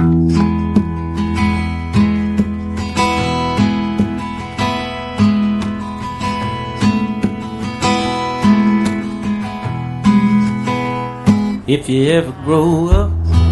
If you ever grow up,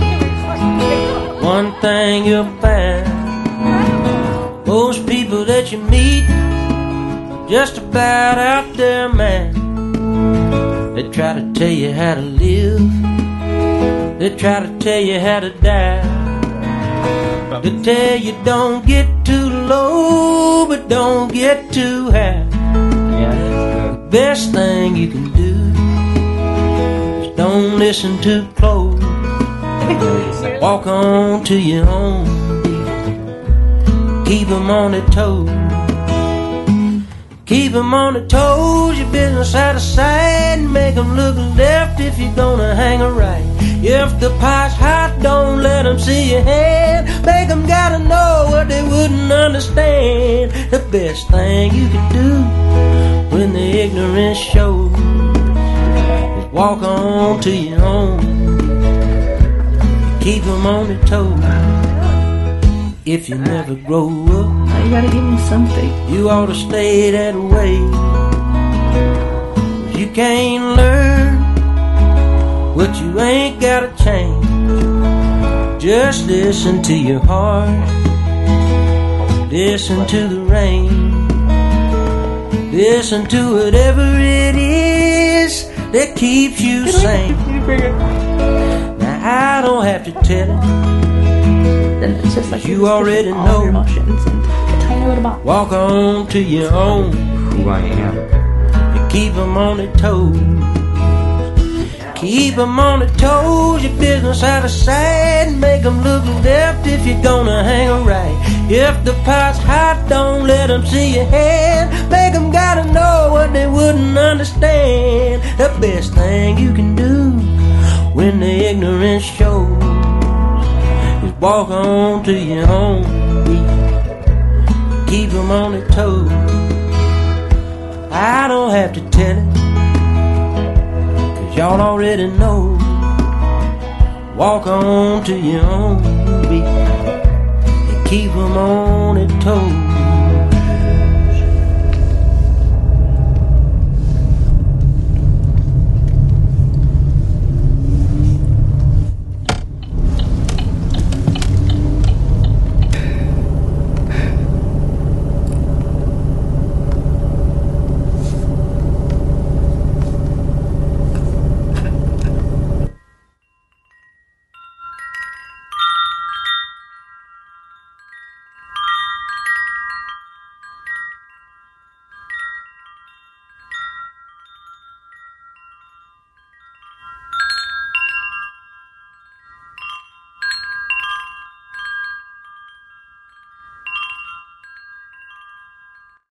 one thing you'll find, most people that you meet just about out their mind. They try to tell you how to live, they try to tell you how to die. They tell you don't get too low, but don't get too high. The best thing you can do, don't listen too close. Walk on to your own beat. Keep 'em on their toes. Keep 'em on their toes. Your business out of sight. Make 'em look left if you're gonna hang a right. If the pot's hot, don't let 'em see your hand. Make 'em gotta know what they wouldn't understand. The best thing you can do when the ignorance shows, walk on to your own. Keep 'em on their toes. If you never grow up, you gotta give me something. You ought to stay that way. You can't learn what you ain't gotta change. Just listen to your heart. Listen to the rain. Listen to whatever it is that keeps you sane. Now I don't have to tell it, Then it's just like you already know. Your emotions and tell you what about. Walk on to your own. Who I am. You keep 'em on their toes. Keep 'em on their toes. Your business out of sight. Make 'em look left if you're gonna hang a right. If the pot's hot, don't let 'em see your hand. Make 'em gotta know what they wouldn't understand. The best thing you can do when the ignorance shows is walk on to your own beat. Keep 'em on their toes. I don't have to tell it, 'cause y'all already know. Walk on to your own beat and keep 'em on their toes.